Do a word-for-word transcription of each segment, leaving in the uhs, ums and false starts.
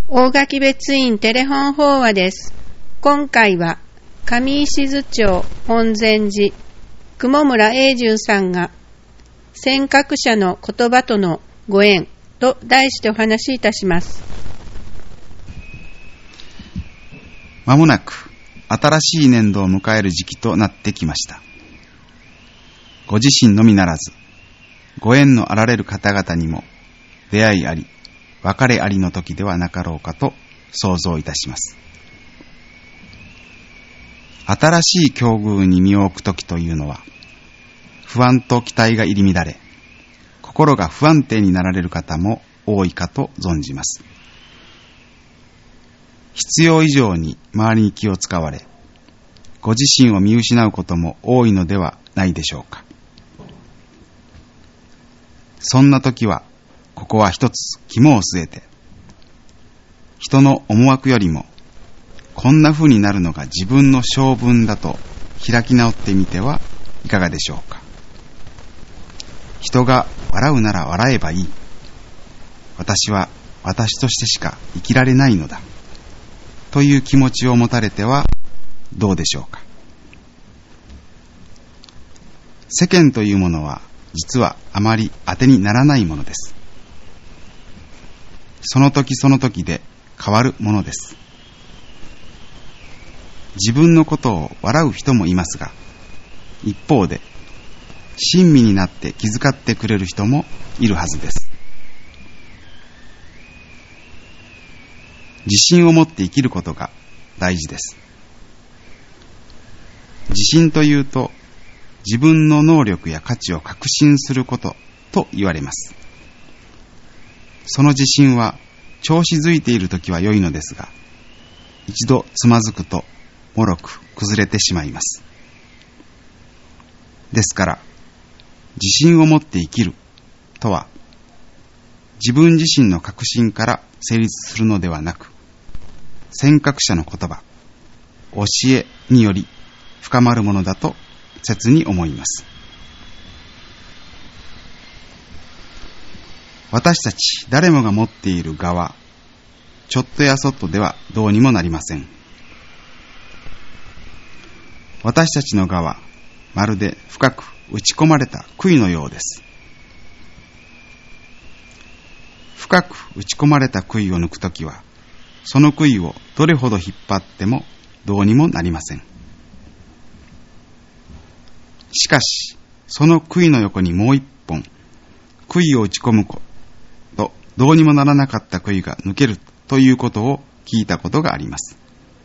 大垣別院テレフォン法話です。今回は上石津町本禅寺雲村永住さんが尖閣者の言葉とのご縁と題してお話しいたします。 まもなく新しい年度を迎える時期となってきました。ご自身のみならずご縁のあられる方々にも出会いあり別れありの時ではなかろうかと想像いたします。新しい境遇に身を置く時というのは不安と期待が入り乱れ心が不安定になられる方も多いかと存じます。必要以上に周りに気を使われご自身を見失うことも多いのではないでしょうか。そんな時はここは一つ肝を据えて人の思惑よりもこんな風になるのが自分の性分だと開き直ってみてはいかがでしょうか。人が笑うなら笑えばいい。私は私としてしか生きられないのだという気持ちを持たれてはどうでしょうか。世間というものは実はあまり当てにならないものです。その時その時で変わるものです。自分のことを笑う人もいますが、一方で親身になって気遣ってくれる人もいるはずです。自信を持って生きることが大事です。自信というと自分の能力や価値を確信することと言われます。その自信は調子づいているときは良いのですが、一度つまずくともろく崩れてしまいます。ですから、自信を持って生きるとは、自分自身の確信から成立するのではなく、尖閣者の言葉、教えにより深まるものだと切に思います。私たち誰もが持っている我はちょっとやそっとではどうにもなりません。私たちの我はまるで深く打ち込まれた杭のようです。深く打ち込まれた杭を抜くときはその杭をどれほど引っ張ってもどうにもなりません。しかしその杭の横にもう一本杭を打ち込むことどうにもならなかった杭が抜けるということを聞いたことがあります。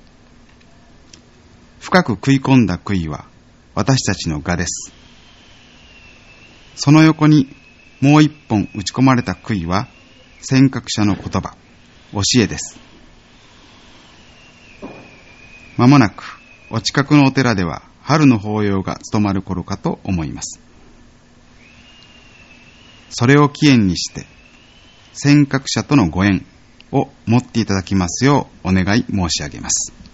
深く食い込んだ杭は私たちの我です。その横にもう一本打ち込まれた杭は尖閣者の言葉、教えです。まもなくお近くのお寺では春の法要が務まる頃かと思います。それを起源にして尖閣者とのご縁を持っていただきますようお願い申し上げます。